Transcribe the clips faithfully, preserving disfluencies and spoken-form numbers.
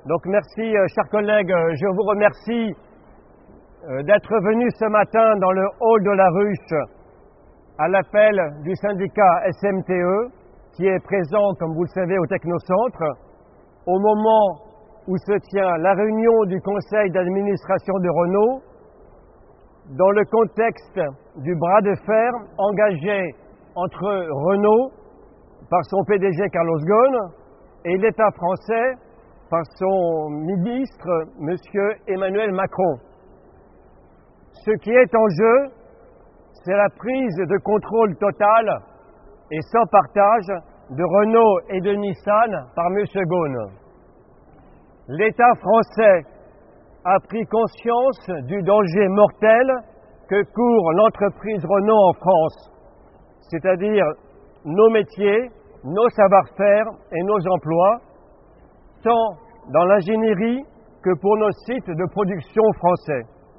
Donc merci, euh, chers collègues, euh, je vous remercie euh, d'être venus ce matin dans le hall de la Ruche à l'appel du syndicat S M T E qui est présent, comme vous le savez, au Technocentre au moment où se tient la réunion du conseil d'administration de Renault dans le contexte du bras de fer engagé entre Renault par son P D G Carlos Ghosn et l'État français par son ministre, M. Emmanuel Macron. Ce qui est en jeu, c'est la prise de contrôle total et sans partage de Renault et de Nissan par M. Ghosn. L'État français a pris conscience du danger mortel que court l'entreprise Renault en France, c'est-à-dire nos métiers, nos savoir-faire et nos emplois, tant dans l'ingénierie que pour nos sites de production français.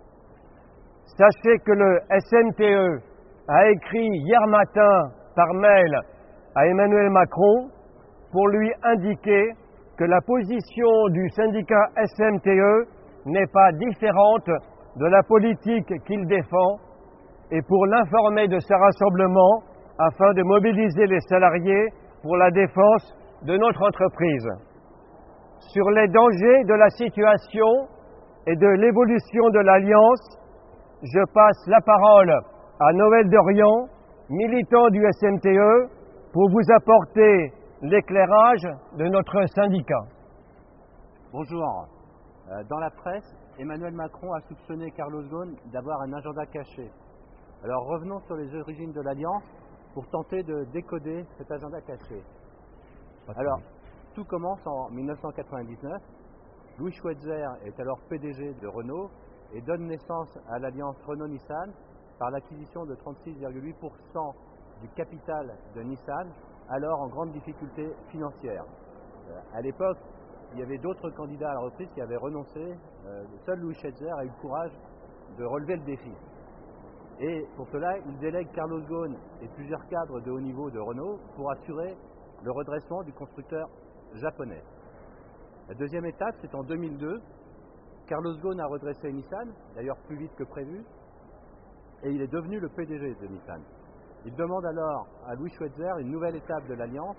Sachez que le S M T E a écrit hier matin par mail à Emmanuel Macron pour lui indiquer que la position du syndicat S M T E n'est pas différente de la politique qu'il défend et pour l'informer de ce rassemblement afin de mobiliser les salariés pour la défense de notre entreprise. Sur les dangers de la situation et de l'évolution de l'Alliance, je passe la parole à Noël Dorian, militant du S M T E, pour vous apporter l'éclairage de notre syndicat. Bonjour. Euh, dans la presse, Emmanuel Macron a soupçonné Carlos Ghosn d'avoir un agenda caché. Alors revenons sur les origines de l'Alliance pour tenter de décoder cet agenda caché. Alors, tout commence en mille neuf cent quatre-vingt-dix-neuf. Louis Schweitzer est alors P D G de Renault et donne naissance à l'alliance Renault-Nissan par l'acquisition de trente-six virgule huit pour cent du capital de Nissan, alors en grande difficulté financière. Euh, à l'époque, il y avait d'autres candidats à la reprise qui avaient renoncé. Euh, seul Louis Schweitzer a eu le courage de relever le défi. Et pour cela, il délègue Carlos Ghosn et plusieurs cadres de haut niveau de Renault pour assurer le redressement du constructeur japonais. La deuxième étape, c'est en deux mille deux. Carlos Ghosn a redressé Nissan, d'ailleurs plus vite que prévu, et il est devenu le P D G de Nissan. Il demande alors à Louis Schweitzer une nouvelle étape de l'alliance,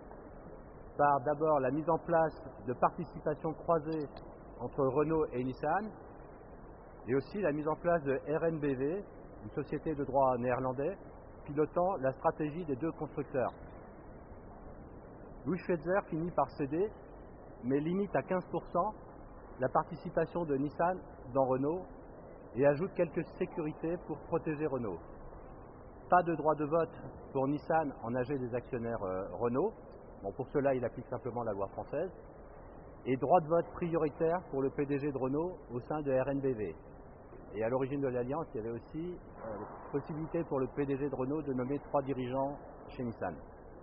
par d'abord la mise en place de participations croisées entre Renault et Nissan, et aussi la mise en place de R N B V, une société de droit néerlandais, pilotant la stratégie des deux constructeurs. Louis Schweitzer finit par céder, mais limite à quinze pour cent la participation de Nissan dans Renault et ajoute quelques sécurités pour protéger Renault. Pas de droit de vote pour Nissan en A G des actionnaires euh, Renault. Bon, pour cela, il applique simplement la loi française. Et droit de vote prioritaire pour le P D G de Renault au sein de R N B V. Et à l'origine de l'alliance, il y avait aussi euh, possibilité pour le P D G de Renault de nommer trois dirigeants chez Nissan.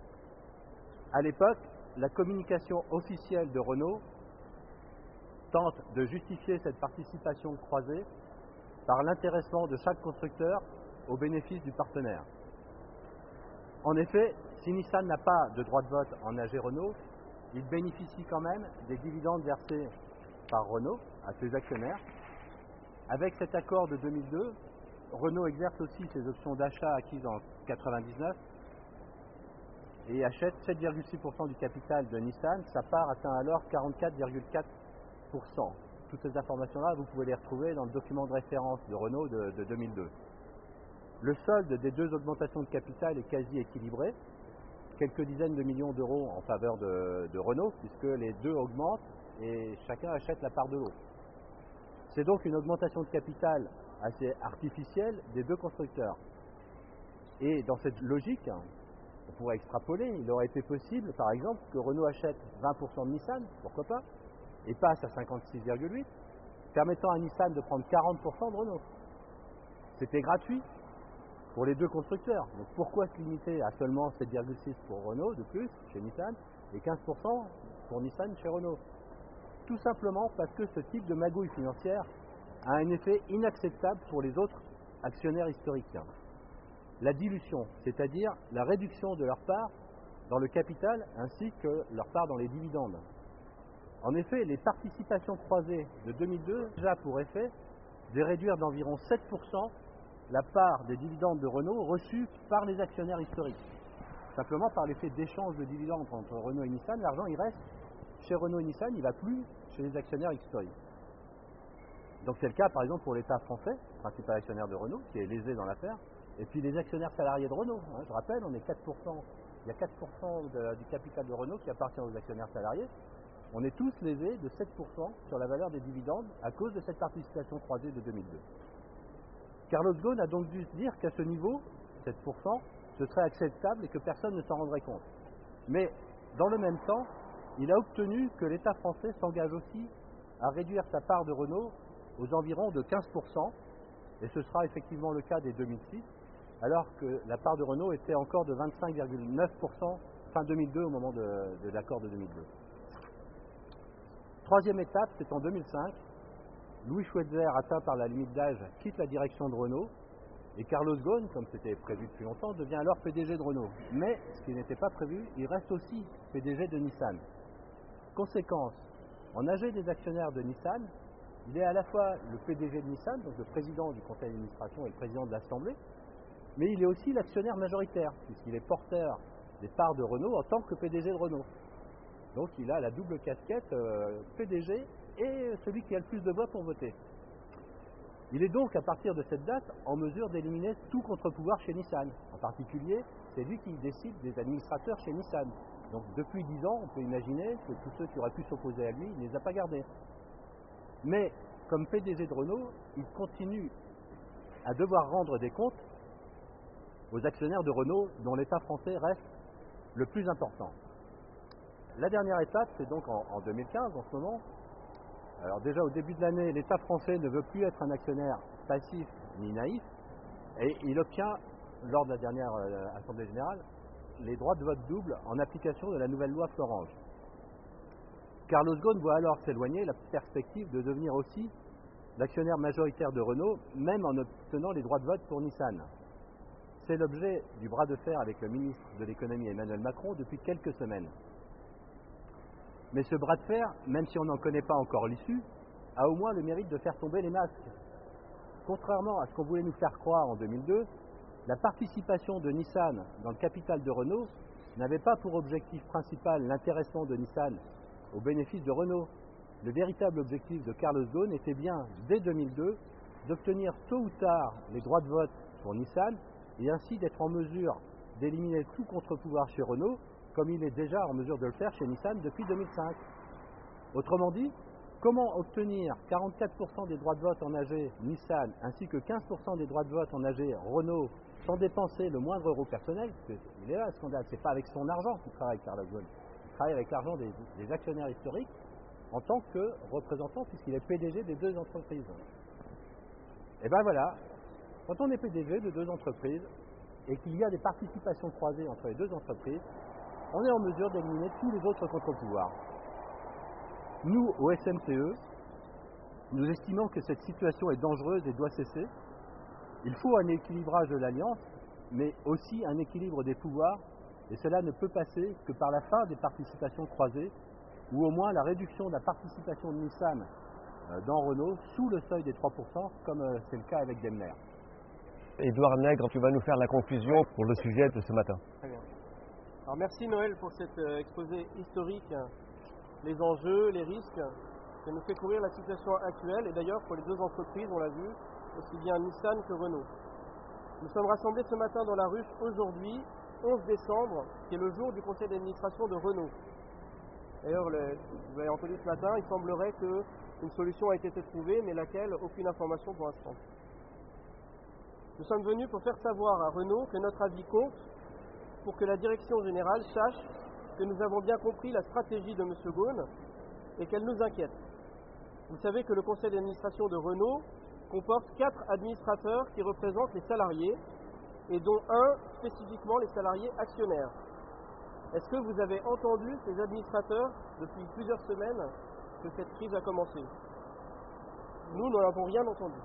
À l'époque, la communication officielle de Renault tente de justifier cette participation croisée par l'intéressement de chaque constructeur au bénéfice du partenaire. En effet, si Nissan n'a pas de droit de vote en A G Renault, il bénéficie quand même des dividendes versés par Renault à ses actionnaires. Avec cet accord de deux mille deux, Renault exerce aussi ses options d'achat acquises en mille neuf cent quatre-vingt-dix-neuf et achète sept virgule six pour cent du capital de Nissan. Sa part atteint alors quarante-quatre virgule quatre pour cent. Toutes ces informations-là, vous pouvez les retrouver dans le document de référence de Renault de, de deux mille deux. Le solde des deux augmentations de capital est quasi équilibré, quelques dizaines de millions d'euros en faveur de, de Renault, puisque les deux augmentent et chacun achète la part de l'autre. C'est donc une augmentation de capital assez artificielle des deux constructeurs. Et dans cette logique, on pourrait extrapoler, il aurait été possible, par exemple, que Renault achète vingt pour cent de Nissan, pourquoi pas, et passe à cinquante-six virgule huit, permettant à Nissan de prendre quarante pour cent de Renault. C'était gratuit pour les deux constructeurs. Donc pourquoi se limiter à seulement sept virgule six pour Renault de plus chez Nissan et quinze pour cent pour Nissan chez Renault? Tout simplement parce que ce type de magouille financière a un effet inacceptable pour les autres actionnaires historiques. La dilution, c'est-à-dire la réduction de leur part dans le capital ainsi que leur part dans les dividendes. En effet, les participations croisées de deux mille deux ont déjà pour effet de réduire d'environ sept pour cent la part des dividendes de Renault reçus par les actionnaires historiques. Simplement par l'effet d'échange de dividendes entre Renault et Nissan, l'argent il reste chez Renault et Nissan, il ne va plus chez les actionnaires historiques. Donc c'est le cas par exemple pour l'État français, principal actionnaire de Renault, qui est lésé dans l'affaire, et puis les actionnaires salariés de Renault. Hein, je rappelle, on est quatre pour cent, il y a quatre pour cent de, du capital de Renault qui appartient aux actionnaires salariés. On est tous lésés de sept pour cent sur la valeur des dividendes à cause de cette participation croisée de deux mille deux. Carlos Ghosn a donc dû se dire qu'à ce niveau, sept pour cent, ce serait acceptable et que personne ne s'en rendrait compte. Mais dans le même temps, il a obtenu que l'État français s'engage aussi à réduire sa part de Renault aux environs de quinze pour cent, et ce sera effectivement le cas dès deux mille six, alors que la part de Renault était encore de vingt-cinq virgule neuf pour cent fin deux mille deux au moment de, de l'accord de deux mille deux. Troisième étape, c'est en deux mille cinq. Louis Schweitzer, atteint par la limite d'âge, quitte la direction de Renault et Carlos Ghosn, comme c'était prévu depuis longtemps, devient alors P D G de Renault. Mais, ce qui n'était pas prévu, il reste aussi P D G de Nissan. Conséquence, en A G des actionnaires de Nissan, il est à la fois le P D G de Nissan, donc le président du conseil d'administration et le président de l'Assemblée, mais il est aussi l'actionnaire majoritaire, puisqu'il est porteur des parts de Renault en tant que P D G de Renault. Donc il a la double casquette euh, P D G et celui qui a le plus de voix pour voter. Il est donc à partir de cette date en mesure d'éliminer tout contre-pouvoir chez Nissan. En particulier, c'est lui qui décide des administrateurs chez Nissan. Donc depuis dix ans, on peut imaginer que tous ceux qui auraient pu s'opposer à lui, il ne les a pas gardés. Mais comme P D G de Renault, il continue à devoir rendre des comptes aux actionnaires de Renault dont l'État français reste le plus important. La dernière étape, c'est donc en, en deux mille quinze, en ce moment. Alors déjà au début de l'année, l'État français ne veut plus être un actionnaire passif ni naïf, et il obtient, lors de la dernière euh, Assemblée Générale, les droits de vote double en application de la nouvelle loi Florange. Carlos Ghosn voit alors s'éloigner la perspective de devenir aussi l'actionnaire majoritaire de Renault, même en obtenant les droits de vote pour Nissan. C'est l'objet du bras de fer avec le ministre de l'économie Emmanuel Macron depuis quelques semaines. Mais ce bras de fer, même si on n'en connaît pas encore l'issue, a au moins le mérite de faire tomber les masques. Contrairement à ce qu'on voulait nous faire croire en deux mille deux, la participation de Nissan dans le capital de Renault n'avait pas pour objectif principal l'intéressement de Nissan au bénéfice de Renault. Le véritable objectif de Carlos Ghosn était bien, dès deux mille deux, d'obtenir tôt ou tard les droits de vote pour Nissan et ainsi d'être en mesure d'éliminer tout contre-pouvoir chez Renault, comme il est déjà en mesure de le faire chez Nissan depuis deux mille cinq. Autrement dit, comment obtenir quarante-quatre pour cent des droits de vote en A G Nissan ainsi que quinze pour cent des droits de vote en A G Renault sans dépenser le moindre euro personnel, parce qu'il est là le scandale, c'est pas avec son argent qu'il travaille Carlos Ghosn, il travaille avec l'argent des, des actionnaires historiques en tant que représentant puisqu'il est P D G des deux entreprises. Et ben voilà, quand on est P D G de deux entreprises et qu'il y a des participations croisées entre les deux entreprises, on est en mesure d'éliminer tous les autres contre-pouvoirs. Nous, au S M C E, nous estimons que cette situation est dangereuse et doit cesser. Il faut un équilibrage de l'alliance, mais aussi un équilibre des pouvoirs, et cela ne peut passer que par la fin des participations croisées, ou au moins la réduction de la participation de Nissan dans Renault sous le seuil des trois pour cent, comme c'est le cas avec Daimler. Édouard Nègre, tu vas nous faire la conclusion pour le sujet de ce matin. Très bien. Alors merci Noël pour cet euh, exposé historique, les enjeux, les risques, qui nous fait courir la situation actuelle, et d'ailleurs pour les deux entreprises, on l'a vu, aussi bien Nissan que Renault. Nous sommes rassemblés ce matin dans la ruche aujourd'hui, onze décembre, qui est le jour du conseil d'administration de Renault. D'ailleurs, le, vous l'avez entendu ce matin, il semblerait qu'une solution a été trouvée, mais laquelle, aucune information pour l'instant. Nous sommes venus pour faire savoir à Renault que notre avis compte, pour que la direction générale sache que nous avons bien compris la stratégie de M. Ghosn et qu'elle nous inquiète. Vous savez que le conseil d'administration de Renault comporte quatre administrateurs qui représentent les salariés et dont un spécifiquement les salariés actionnaires. Est-ce que vous avez entendu ces administrateurs depuis plusieurs semaines que cette crise a commencé? Nous n'en avons rien entendu.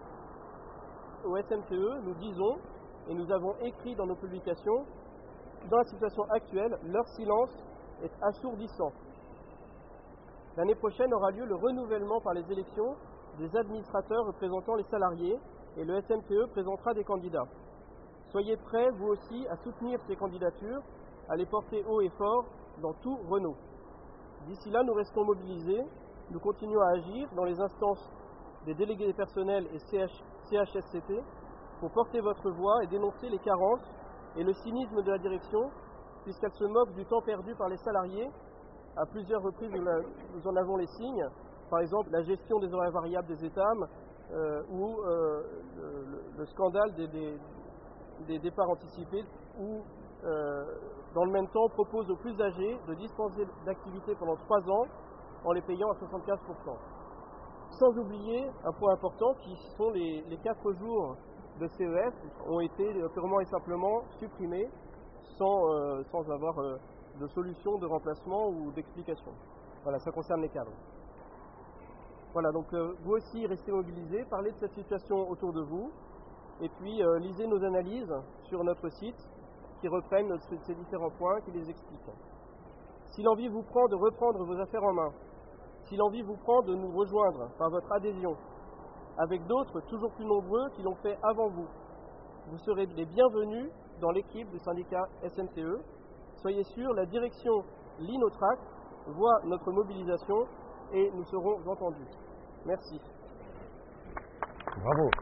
Au S M C E, nous disons, et nous avons écrit dans nos publications, dans la situation actuelle, leur silence est assourdissant. L'année prochaine aura lieu le renouvellement par les élections des administrateurs représentant les salariés et le S M T E présentera des candidats. Soyez prêts, vous aussi, à soutenir ces candidatures, à les porter haut et fort dans tout Renault. D'ici là, nous restons mobilisés, nous continuons à agir dans les instances des délégués des personnels et C H S C T pour porter votre voix et dénoncer les carences et le cynisme de la direction, puisqu'elle se moque du temps perdu par les salariés. À plusieurs reprises, nous en avons les signes, par exemple la gestion des horaires variables des étames euh, ou euh, le, le scandale des, des, des départs anticipés, où euh, dans le même temps on propose aux plus âgés de dispenser d'activité pendant trois ans en les payant à soixante-quinze pour cent. Sans oublier un point important qui sont les, les quatre jours de C E F ont été purement et simplement supprimés sans, euh, sans avoir euh, de solution de remplacement ou d'explication. Voilà, ça concerne les cadres. Voilà, donc euh, vous aussi restez mobilisés, parlez de cette situation autour de vous et puis euh, lisez nos analyses sur notre site qui reprennent ces différents points, qui les expliquent. Si l'envie vous prend de reprendre vos affaires en main, si l'envie vous prend de nous rejoindre par votre adhésion, avec d'autres toujours plus nombreux qui l'ont fait avant vous, vous serez les bienvenus dans l'équipe du syndicat S M T E. Soyez sûrs, la direction lit nos tracts, voit notre mobilisation et nous serons entendus. Merci. Bravo.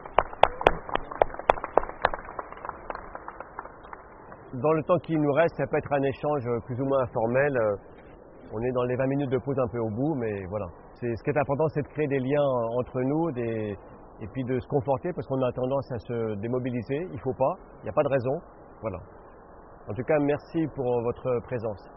Dans le temps qui nous reste, ça peut être un échange plus ou moins informel. On est dans les vingt minutes de pause un peu au bout, mais voilà. C'est, ce qui est important, c'est de créer des liens entre nous des, et puis de se conforter parce qu'on a tendance à se démobiliser. Il ne faut pas, il n'y a pas de raison. Voilà. En tout cas, merci pour votre présence.